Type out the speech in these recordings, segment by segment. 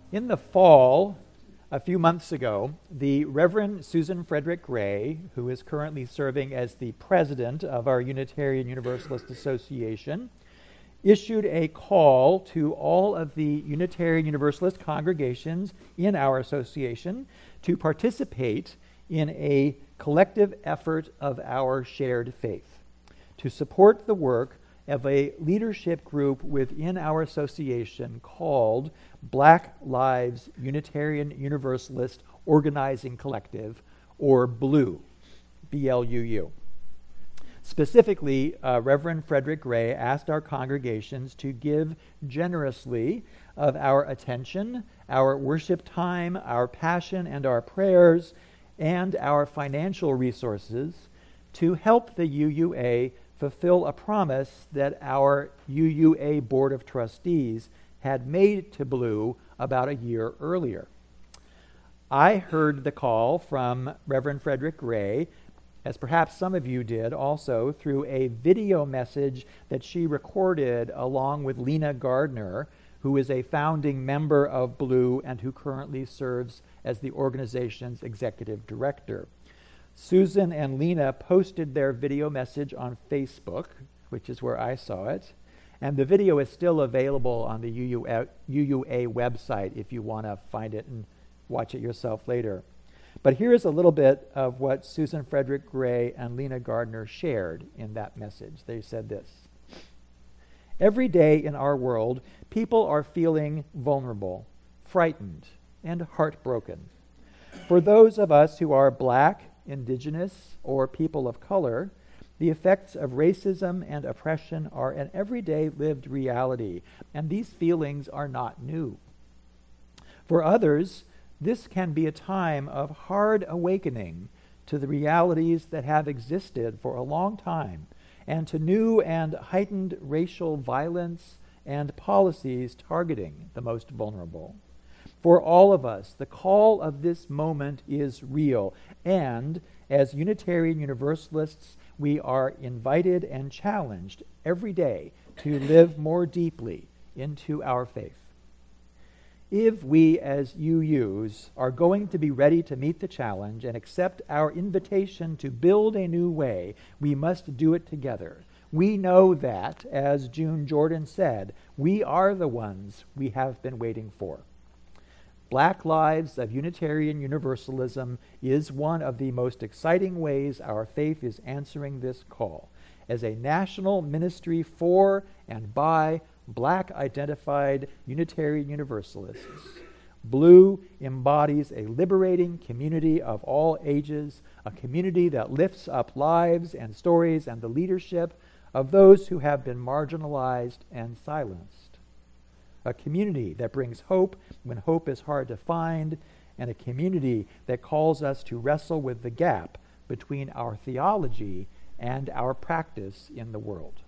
In the fall, a few months ago, the Reverend Susan Frederick Gray, who is currently serving as the president of our Unitarian Universalist Association, issued a call to all of the Unitarian Universalist congregations in our association to participate in a collective effort of our shared faith, to support the work of a leadership group within our association called Black Lives Unitarian Universalist Organizing Collective, or BLUU, B-L-U-U. Specifically, Reverend Frederick Gray asked our congregations to give generously of our attention, our worship time, our passion, and our prayers, and our financial resources to help the UUA fulfill a promise that our UUA Board of Trustees had made to BLUU about a year earlier. I heard the call from Reverend Frederick Gray, as perhaps some of you did also, through a video message that she recorded along with Lena Gardner, who is a founding member of BLUU and who currently serves as the organization's executive director. Susan and Lena posted their video message on Facebook, which is where I saw it, and the video is still available on the UUA website if you want to find it and watch it yourself later. But here's a little bit of what Susan Frederick Gray and Lena Gardner shared in that message. They said this: "Every day in our world, people are feeling vulnerable, frightened, and heartbroken. For those of us who are Black, Indigenous, or people of color, the effects of racism and oppression are an everyday lived reality, and these feelings are not new. For others, this can be a time of hard awakening to the realities that have existed for a long time, and to new and heightened racial violence and policies targeting the most vulnerable. For all of us, the call of this moment is real, and as Unitarian Universalists, we are invited and challenged every day to live more deeply into our faith. If we as UUs are going to be ready to meet the challenge and accept our invitation to build a new way, we must do it together. We know that, as June Jordan said, we are the ones we have been waiting for. Black Lives of Unitarian Universalism is one of the most exciting ways our faith is answering this call. As a national ministry for and by Black identified Unitarian Universalists, BLUU embodies a liberating community of all ages, a community that lifts up lives and stories and the leadership of those who have been marginalized and silenced. A community that brings hope when hope is hard to find, and a community that calls us to wrestle with the gap between our theology and our practice in the world."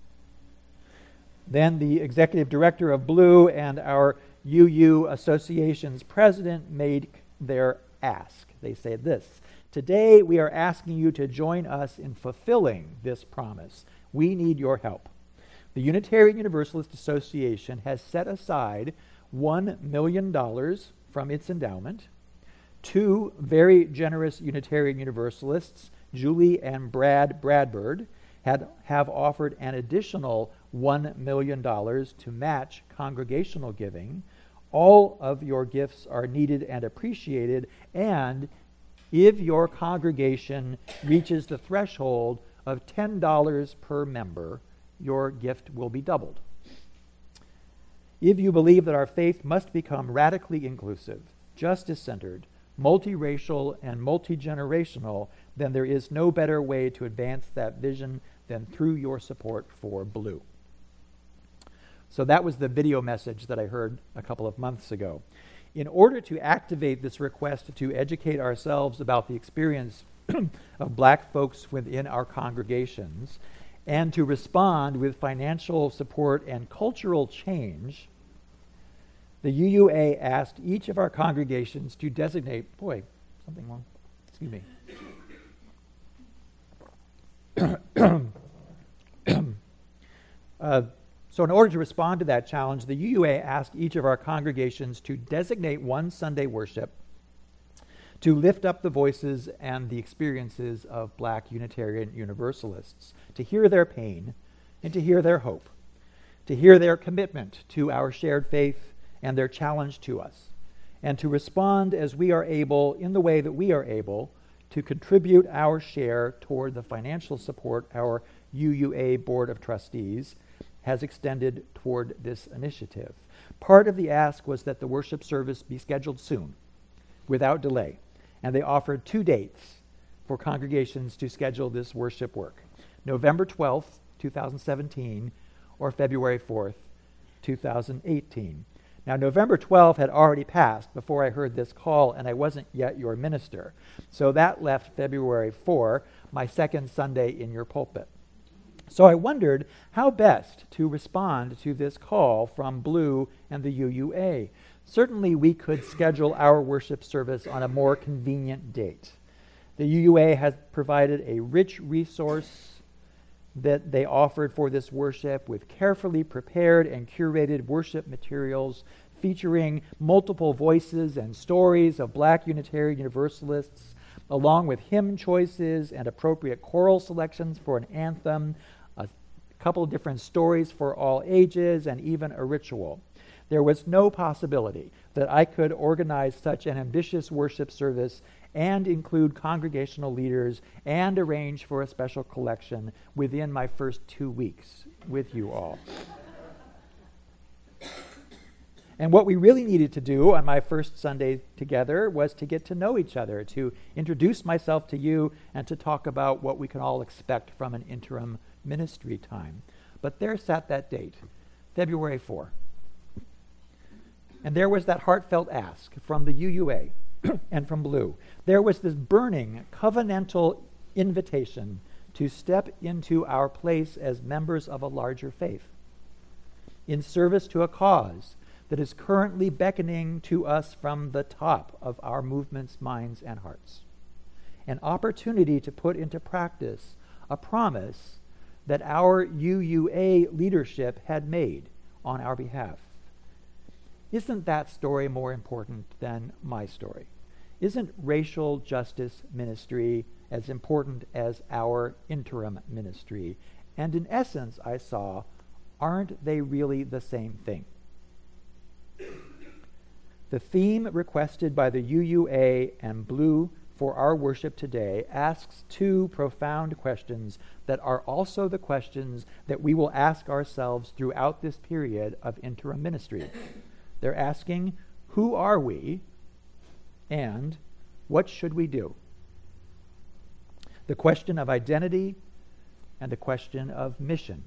Then the executive director of BLUU and our UU Association's president made their ask. They said this: "Today we are asking you to join us in fulfilling this promise. We need your help. The Unitarian Universalist Association has set aside $1 million from its endowment. Two very generous Unitarian Universalists, Julie and Brad Bradford, have offered an additional $1 million to match congregational giving. All of your gifts are needed and appreciated, and if your congregation reaches the threshold of $10 per member, your gift will be doubled. If you believe that our faith must become radically inclusive, justice-centered, multiracial, and multi-generational, then there is no better way to advance that vision than through your support for BLUU." So that was the video message that I heard a couple of months ago. In order to activate this request to educate ourselves about the experience of Black folks within our congregations, and to respond with financial support and cultural change, the UUA asked each of our congregations to designate, something wrong, excuse me. So in order to respond to that challenge, the UUA asked each of our congregations to designate one Sunday worship to lift up the voices and the experiences of Black Unitarian Universalists, to hear their pain and to hear their hope, to hear their commitment to our shared faith and their challenge to us, and to respond as we are able, in the way that we are able, to contribute our share toward the financial support our UUA Board of Trustees has extended toward this initiative. Part of the ask was that the worship service be scheduled soon, without delay, and they offered 2 dates for congregations to schedule this worship work: November 12th, 2017, or February 4th, 2018. Now, November 12th had already passed before I heard this call, and I wasn't yet your minister. So that left February 4, my second Sunday in your pulpit. So I wondered how best to respond to this call from Blue and the UUA. Certainly we could schedule our worship service on a more convenient date. The UUA has provided a rich resource that they offered for this worship with carefully prepared and curated worship materials featuring multiple voices and stories of Black Unitarian Universalists, along with hymn choices and appropriate choral selections for an anthem, a couple of different stories for all ages, and even a ritual. There was no possibility that I could organize such an ambitious worship service and include congregational leaders and arrange for a special collection within my first 2 weeks with you all. And what we really needed to do on my first Sunday together was to get to know each other, to introduce myself to you, and to talk about what we can all expect from an interim ministry time. But there sat that date, February 4. And there was that heartfelt ask from the UUA and from Blue. There was this burning covenantal invitation to step into our place as members of a larger faith in service to a cause that is currently beckoning to us from the top of our movement's minds and hearts. An opportunity to put into practice a promise that our UUA leadership had made on our behalf. Isn't that story more important than my story? Isn't racial justice ministry as important as our interim ministry? And in essence, I saw, aren't they really the same thing? The theme requested by the UUA and Blue for our worship today asks 2 profound questions that are also the questions that we will ask ourselves throughout this period of interim ministry. They're asking, who are we, and what should we do? The question of identity and the question of mission.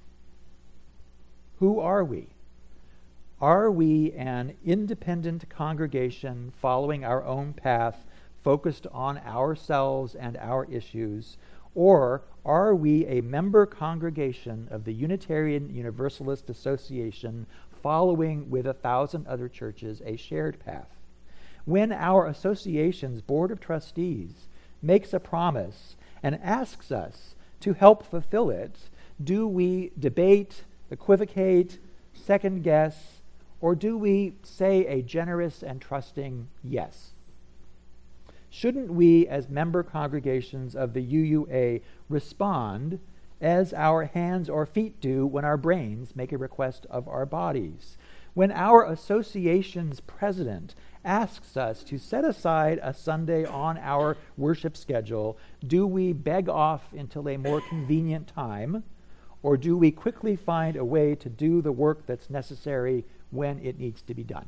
Who are we? Are we an independent congregation following our own path, focused on ourselves and our issues, or are we a member congregation of the Unitarian Universalist Association following with 1,000 other churches a shared path? When our association's Board of Trustees makes a promise and asks us to help fulfill it, do we debate, equivocate, second guess, or do we say a generous and trusting yes? Shouldn't we, as member congregations of the UUA, respond as our hands or feet do when our brains make a request of our bodies? When our association's president asks us to set aside a Sunday on our worship schedule, do we beg off until a more convenient time, or do we quickly find a way to do the work that's necessary when it needs to be done?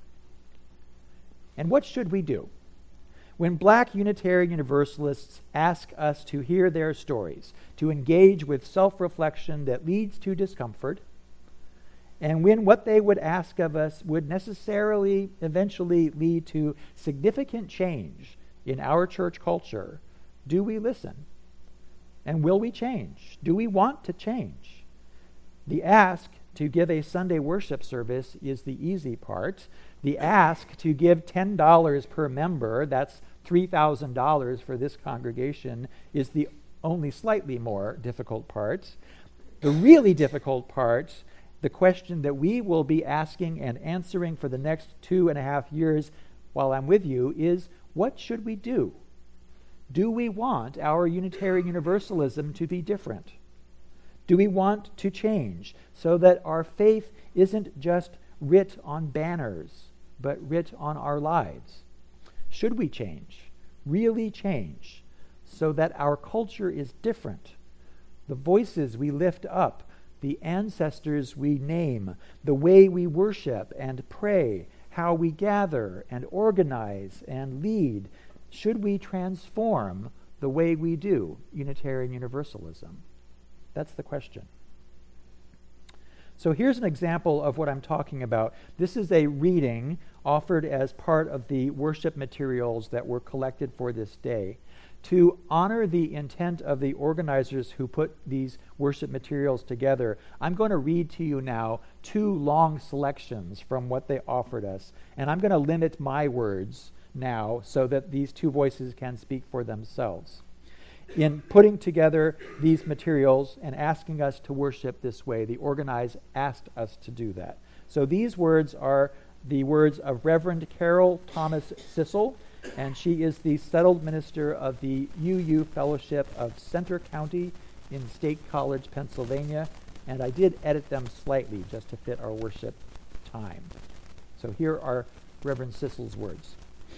And what should we do when Black Unitarian Universalists ask us to hear their stories, to engage with self-reflection that leads to discomfort, and when what they would ask of us would necessarily eventually lead to significant change in our church culture? Do we listen? And will we change? Do we want to change? The ask to give a Sunday worship service is the easy part. The ask to give $10 per member, that's $3,000 for this congregation, is the only slightly more difficult part. The really difficult part, The question that we will be asking and answering for the next 2.5 years while I'm with you is, what should we do? Do we want our Unitarian Universalism to be different? Do we want to change so that our faith isn't just writ on banners, but writ on our lives? Should we change, really change, so that our culture is different? The voices we lift up, the ancestors we name, the way we worship and pray, how we gather and organize and lead, should we transform the way we do Unitarian Universalism? That's the question. So here's an example of what I'm talking about. This is a reading offered as part of the worship materials that were collected for this day. To honor the intent of the organizers who put these worship materials together, I'm going to read to you now 2 long selections from what they offered us. And I'm going to limit my words now so that these 2 voices can speak for themselves. In putting together these materials and asking us to worship this way, the organizers asked us to do that. So these words are the words of Reverend Carol Thomas Sissel, and she is the settled minister of the UU Fellowship of Center County in State College, Pennsylvania, and I did edit them slightly just to fit our worship time. So here are Reverend Sissel's words.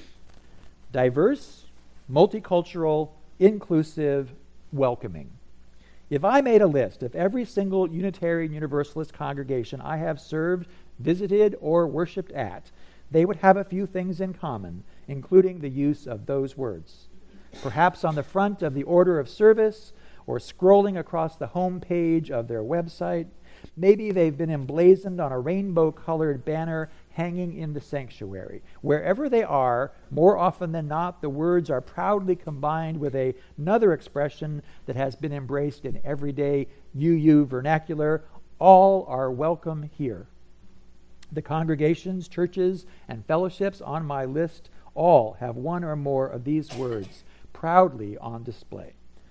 Diverse, multicultural, inclusive, welcoming. If I made a list of every single Unitarian Universalist congregation I have served, visited, or worshiped at, they would have a few things in common, including the use of those words. Perhaps on the front of the order of service, or scrolling across the home page of their website. Maybe they've been emblazoned on a rainbow-colored banner hanging in the sanctuary. Wherever they are, more often than not, the words are proudly combined with another expression that has been embraced in everyday UU vernacular. All are welcome here. The congregations, churches, and fellowships on my list all have one or more of these words proudly on display.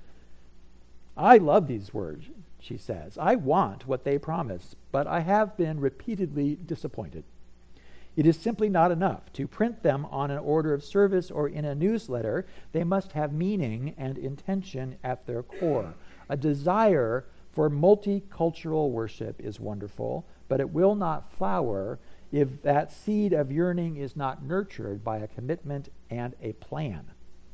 I love these words, she says. I want what they promise, but I have been repeatedly disappointed. It is simply not enough to print them on an order of service or in a newsletter. They must have meaning and intention at their core. A desire for multicultural worship is wonderful, but it will not flower if that seed of yearning is not nurtured by a commitment and a plan.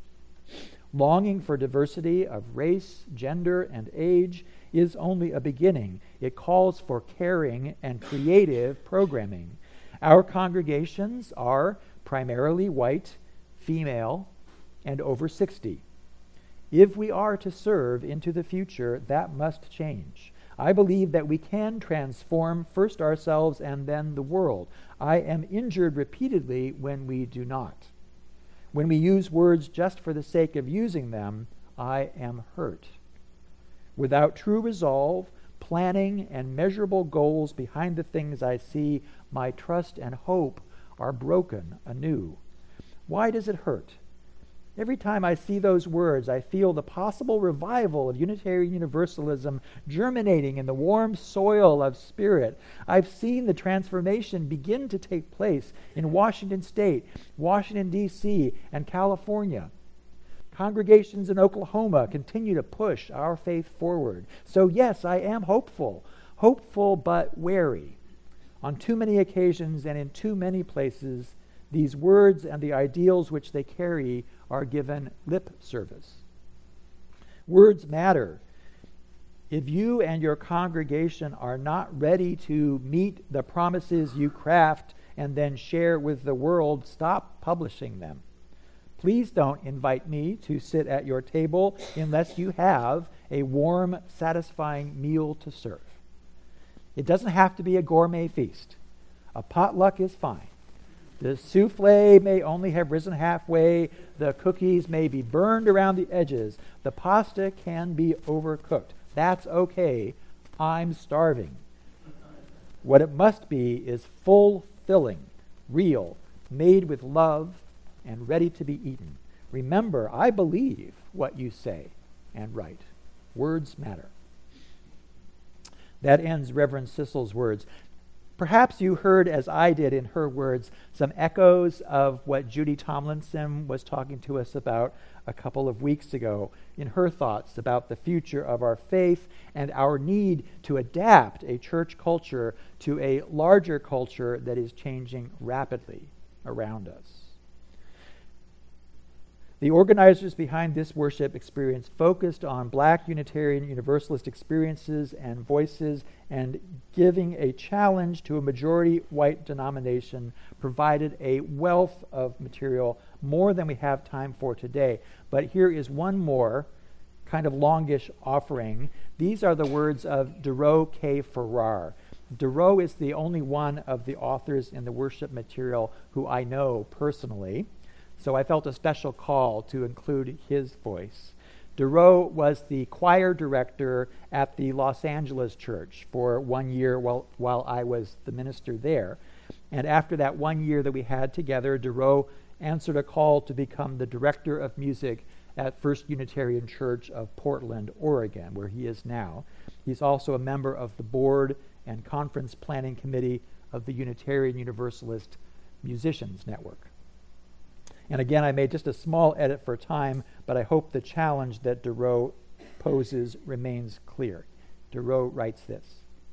Longing for diversity of race, gender, and age is only a beginning. It calls for caring and creative programming. Our congregations are primarily white, female, and over 60. If we are to serve into the future, that must change. I believe that we can transform first ourselves and then the world. I am injured repeatedly when we do not. When we use words just for the sake of using them, I am hurt. Without true resolve, planning, and measurable goals behind the things I see, my trust and hope are broken anew. Why does it hurt? Every time I see those words, I feel the possible revival of Unitarian Universalism germinating in the warm soil of spirit. I've seen the transformation begin to take place in Washington State, Washington, D.C., and California. Congregations in Oklahoma continue to push our faith forward. So yes, I am hopeful but wary. On too many occasions and in too many places, these words and the ideals which they carry are given lip service. Words matter. If you and your congregation are not ready to meet the promises you craft and then share with the world, stop publishing them. Please don't invite me to sit at your table unless you have a warm, satisfying meal to serve. It doesn't have to be a gourmet feast. A potluck is fine. The souffle may only have risen halfway. The cookies may be burned around the edges. The pasta can be overcooked. That's okay. I'm starving. What it must be is fulfilling, real, made with love, and ready to be eaten. Remember, I believe what you say and write. Words matter. That ends Reverend Sissel's words. Perhaps you heard, as I did in her words, some echoes of what Judy Tomlinson was talking to us about a couple of weeks ago in her thoughts about the future of our faith and our need to adapt a church culture to a larger culture that is changing rapidly around us. The organizers behind this worship experience focused on Black Unitarian Universalist experiences and voices, and giving a challenge to a majority white denomination provided a wealth of material, more than we have time for today. But here is one more kind of longish offering. These are the words of Duro K. Farrar. Duro is the only one of the authors in the worship material who I know personally, so I felt a special call to include his voice. Duro was the choir director at the Los Angeles church for 1 year while I was the minister there. And after that 1 year that we had together, Duro answered a call to become the director of music at First Unitarian Church of Portland, Oregon, where he is now. He's also a member of the board and conference planning committee of the Unitarian Universalist Musicians Network. And again, I made just a small edit for time, but I hope the challenge that Duro poses remains clear. Duro writes this: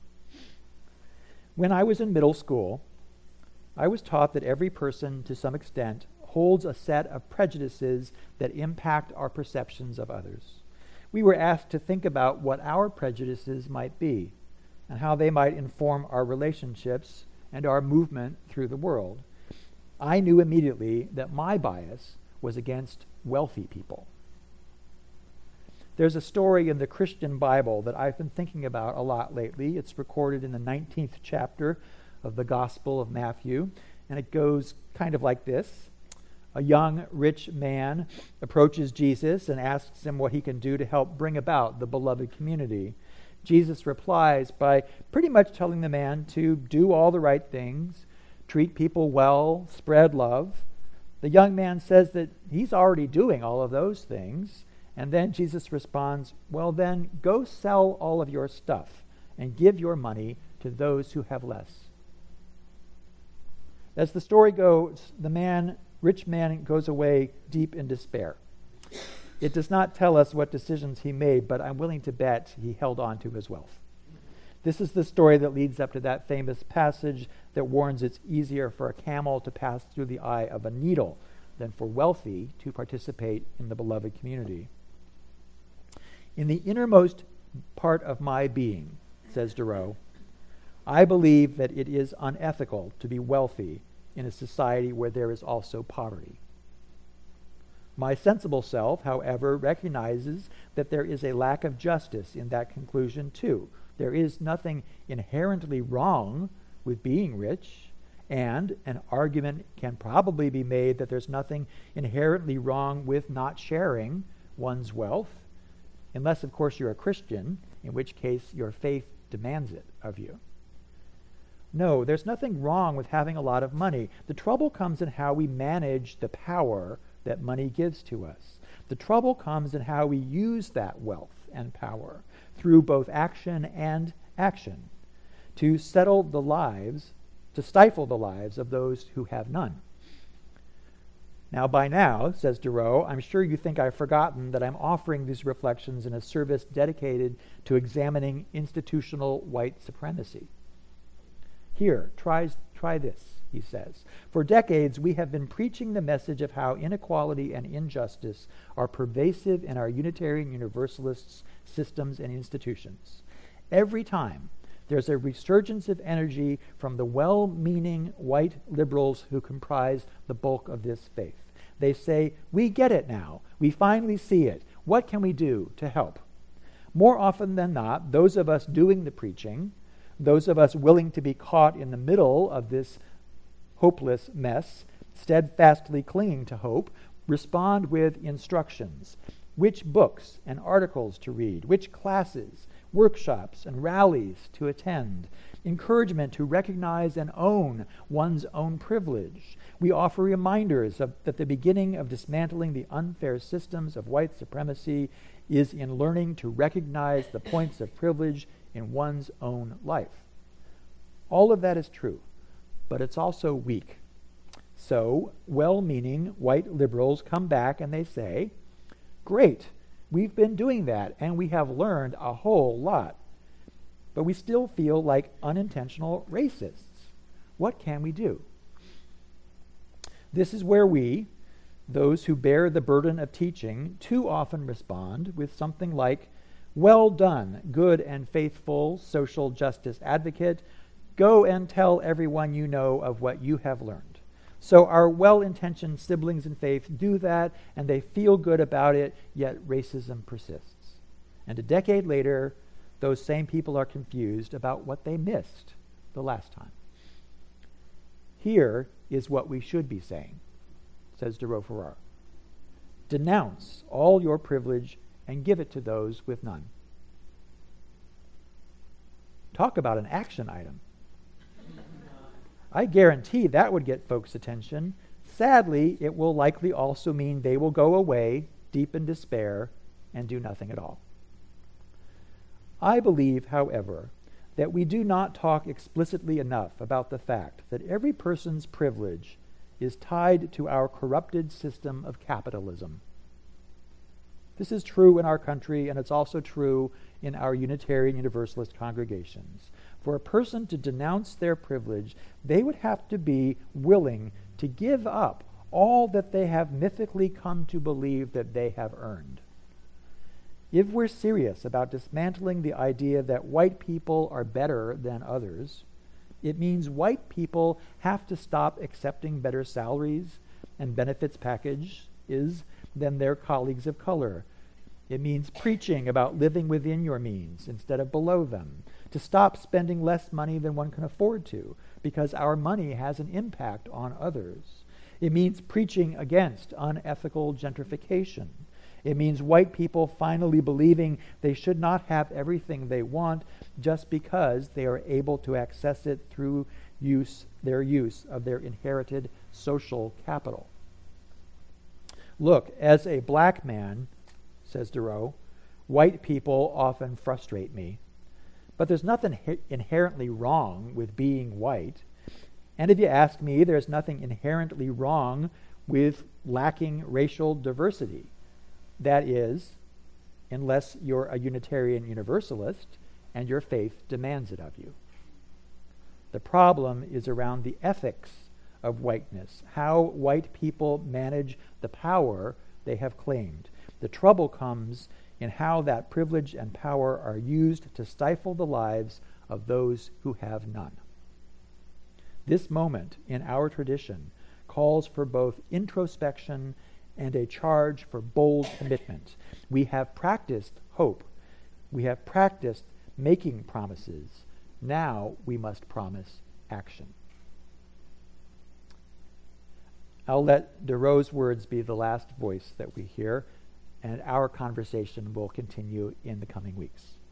when I was in middle school, I was taught that every person, to some extent, holds a set of prejudices that impact our perceptions of others. We were asked to think about what our prejudices might be and how they might inform our relationships and our movement through the world. I knew immediately that my bias was against wealthy people. There's a story in the Christian Bible that I've been thinking about a lot lately. It's recorded in the 19th chapter of the Gospel of Matthew, and it goes kind of like this. A young rich man approaches Jesus and asks him what he can do to help bring about the beloved community. Jesus replies by pretty much telling the man to do all the right things, treat people well, spread love. The young man says that he's already doing all of those things. And then Jesus responds, well, then go sell all of your stuff and give your money to those who have less. As the story goes, the rich man goes away deep in despair. It does not tell us what decisions he made, but I'm willing to bet he held on to his wealth. This is the story that leads up to that famous passage that warns it's easier for a camel to pass through the eye of a needle than for wealthy to participate in the beloved community. In the innermost part of my being, says Duro, I believe that it is unethical to be wealthy in a society where there is also poverty. My sensible self, however, recognizes that there is a lack of justice in that conclusion too. There is nothing inherently wrong with being rich, and an argument can probably be made that there's nothing inherently wrong with not sharing one's wealth, unless, of course, you're a Christian, in which case your faith demands it of you. No, there's nothing wrong with having a lot of money. The trouble comes in how we manage the power that money gives to us. The trouble comes in how we use that wealth and power through both action and action to stifle the lives of those who have none. Now, by now, says Duro, I'm sure you think I've forgotten that I'm offering these reflections in a service dedicated to examining institutional white supremacy. Here, try this, he says. For decades, we have been preaching the message of how inequality and injustice are pervasive in our Unitarian Universalists' systems and institutions. Every time, there's a resurgence of energy from the well-meaning white liberals who comprise the bulk of this faith. They say, we get it now. We finally see it. What can we do to help? More often than not, those of us doing the preaching, those of us willing to be caught in the middle of this hopeless mess, steadfastly clinging to hope, respond with instructions. Which books and articles to read, which classes, workshops, and rallies to attend, encouragement to recognize and own one's own privilege. We offer reminders that the beginning of dismantling the unfair systems of white supremacy is in learning to recognize the points of privilege in one's own life. All of that is true, but it's also weak. So, well-meaning white liberals come back and they say, great, we've been doing that and we have learned a whole lot, but we still feel like unintentional racists. What can we do? This is where we, those who bear the burden of teaching, too often respond with something like, well done, good and faithful social justice advocate. Go and tell everyone you know of what you have learned. So our well-intentioned siblings in faith do that, and they feel good about it, yet racism persists. And a decade later, those same people are confused about what they missed the last time. Here is what we should be saying, says de Roefarrar. Denounce all your privilege and give it to those with none. Talk about an action item. I guarantee that would get folks' attention. Sadly, it will likely also mean they will go away deep in despair and do nothing at all. I believe, however, that we do not talk explicitly enough about the fact that every person's privilege is tied to our corrupted system of capitalism. This is true in our country, and it's also true in our Unitarian Universalist congregations. For a person to denounce their privilege, they would have to be willing to give up all that they have mythically come to believe that they have earned. If we're serious about dismantling the idea that white people are better than others, it means white people have to stop accepting better salaries and benefits packages than their colleagues of color. It means preaching about living within your means instead of below them, to stop spending less money than one can afford to, because our money has an impact on others. It means preaching against unethical gentrification. It means white people finally believing they should not have everything they want just because they are able to access it through their use of their inherited social capital. Look, as a black man, says Thoreau, white people often frustrate me. But there's nothing inherently wrong with being white. And if you ask me, there's nothing inherently wrong with lacking racial diversity. That is, unless you're a Unitarian Universalist and your faith demands it of you. The problem is around the ethics of whiteness, how white people manage the power they have claimed. The trouble comes in how that privilege and power are used to stifle the lives of those who have none. This moment in our tradition calls for both introspection and a charge for bold commitment. We have practiced hope. We have practiced making promises. Now we must promise action. I'll let Thoreau's words be the last voice that we hear, and our conversation will continue in the coming weeks.